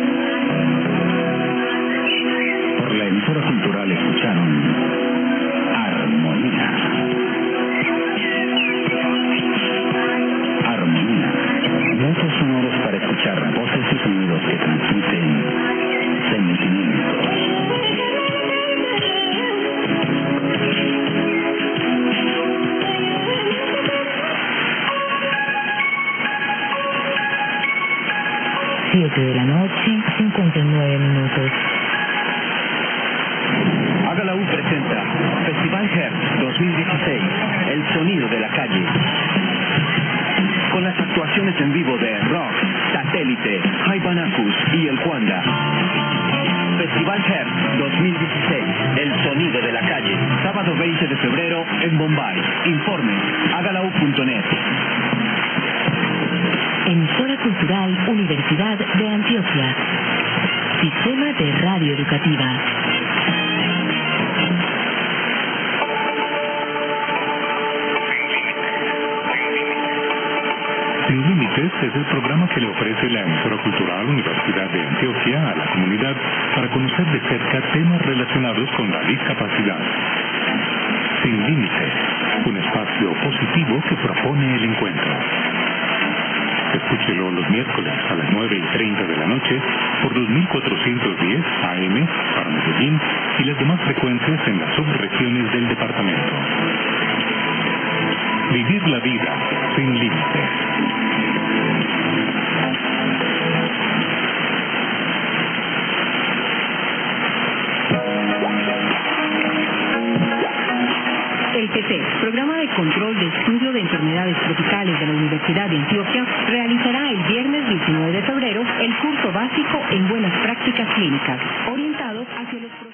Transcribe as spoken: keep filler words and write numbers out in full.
Por la emisora cultural escucharon Armonía. Armonía. Viajes sonoros para escuchar voces y sonidos que transmiten sentimientos. siete de la noche, cincuenta y nueve minutos. Hágala U presenta Festival Hertz dos mil dieciséis, el sonido de la calle. Con las actuaciones en vivo de Rock, Satélite, Hypanacus y El Juanda. Festival Hertz dos mil dieciséis, el sonido de la calle. Sábado veinte de febrero en Bombay. Informe, hágala u punto net. Emisora Cultural Universidad de Antioquia. Sistema de Radio Educativa. Sin Límites es el programa que le ofrece la emisora cultural Universidad de Antioquia a la comunidad para conocer de cerca temas relacionados con la discapacidad. Sin Límites, un espacio positivo que propone el encuentro. Escúchelo los miércoles a las nueve y treinta de la noche por dos mil cuatrocientos diez A M para Medellín y las demás frecuencias en las subregiones del departamento. Vivir la vida sin límites. El P T, Programa de Control de Estudio de Enfermedades Tropicales de la Universidad de Antioquia, realizará el viernes diecinueve de febrero el curso básico en Buenas Prácticas Clínicas, orientados hacia los